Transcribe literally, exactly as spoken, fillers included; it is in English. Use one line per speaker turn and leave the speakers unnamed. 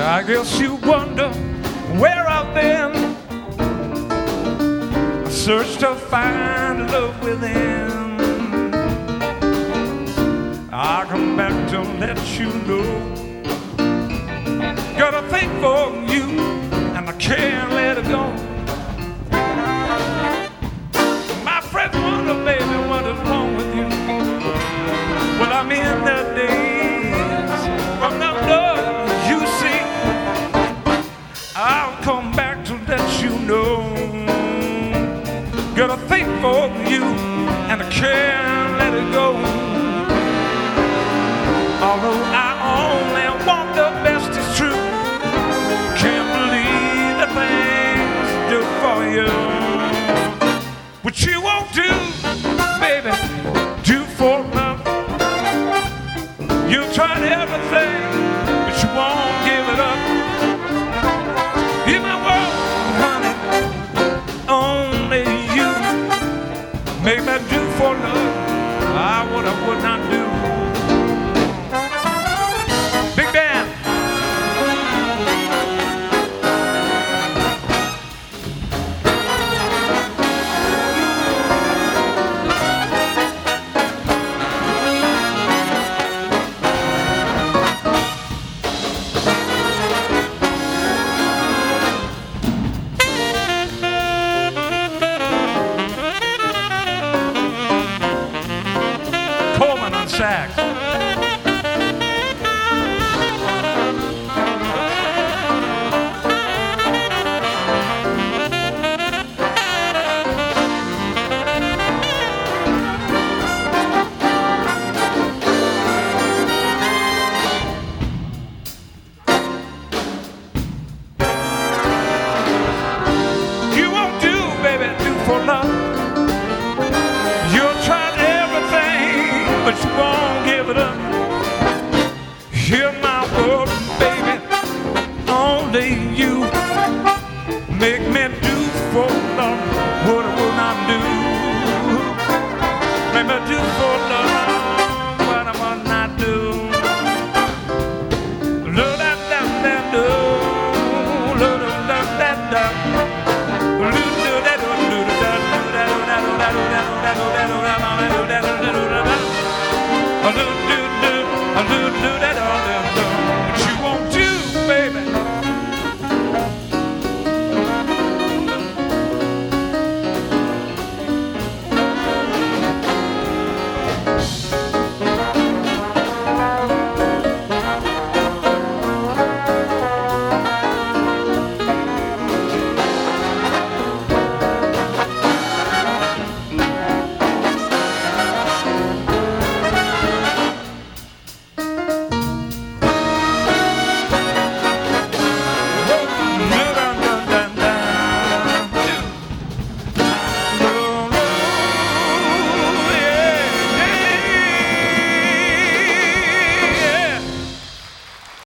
I guess you wonder where I've been. I searched to find love within. I come back to let you know. Got a thing for you, and I can't let it go. My friends wonder, baby, what is wrong with you? Well, I'm in the days from the love you see. I'll come back to let you know. Got a thing for you, and I can't let it go. Although I only want the best, it's true. Can't believe the things I do for you. What you won't do, baby, do for love. You tried everything, but you won't give it up. In my world, honey, only you make me do for love I would I would not do. Big band. Coleman on sax. You won't do, baby, do for love. You'll try everything, but you won't give it up. Hear my word, baby, only you make me